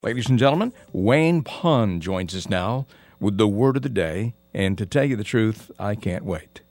Ladies and gentlemen, Wayne Pond joins us now with the word of the day. And to tell you the truth, I can't wait.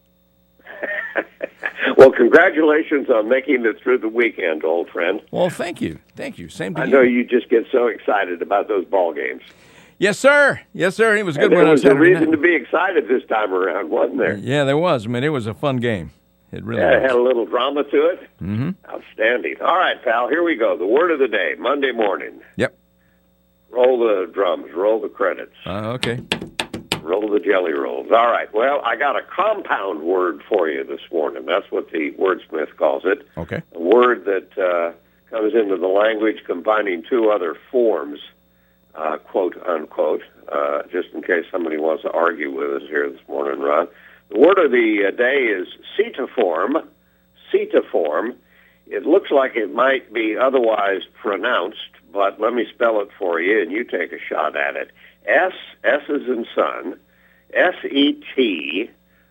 Well, congratulations on making it through the weekend, old friend. Well, thank you. Thank you. Same to you. I know you just get so excited about those ball games. Yes, sir. Yes, sir. It was good. There was a reason to be excited this time around, wasn't there? Yeah, there was. I mean, it was a fun game. It really was. It had a little drama to it. Mm-hmm. Outstanding. All right, pal, here we go. The word of the day, Monday morning. Yep. Roll the drums. Roll the credits. Okay. Roll the jelly rolls. All right. Well, I got a compound word for you this morning. That's what the wordsmith calls it. Okay. A word that comes into the language combining two other forms, quote, unquote, just in case somebody wants to argue with us here this morning, Ron. The word of the day is cetiform. Cetiform. It looks like it might be otherwise pronounced, but let me spell it for you, and you take a shot at it. S as in son, Setifom.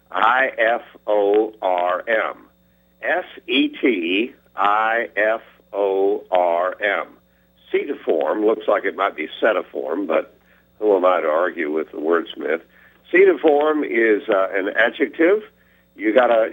Setifom. Cetiform looks like it might be setiform, but who am I to argue with the wordsmith? Cetiform is an adjective. You got an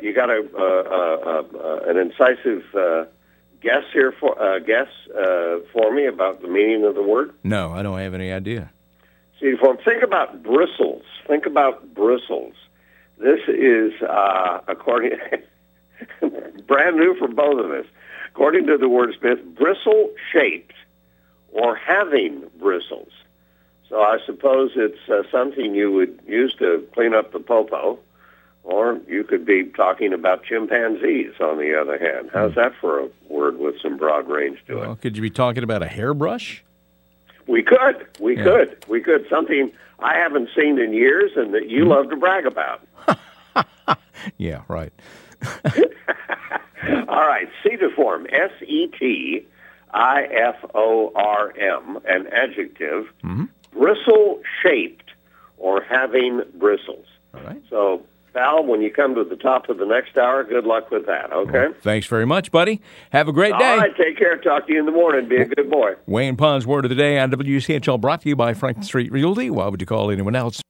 incisive guess here for me about the meaning of the word? No, I don't have any idea. Cetiform. Think about bristles. Think about bristles. This is according brand new for both of us. According to the wordsmith, bristle-shaped or having bristles. So I suppose it's something you would use to clean up the popo, or you could be talking about chimpanzees, on the other hand. How's that for a word with some broad range to it? Well, could you be talking about a hairbrush? We could. We could. Something I haven't seen in years and that you love to brag about. Yeah, right. All right, cetiform, Setifom, an adjective, bristle-shaped or having bristles. All right. So, pal, when you come to the top of the next hour, good luck with that, okay? Well, thanks very much, buddy. Have a great day. All right, take care. Talk to you in the morning. Be a good boy. Wayne Pond's Word of the Day on WCHL, brought to you by Franklin Street Realty. Why would you call anyone else?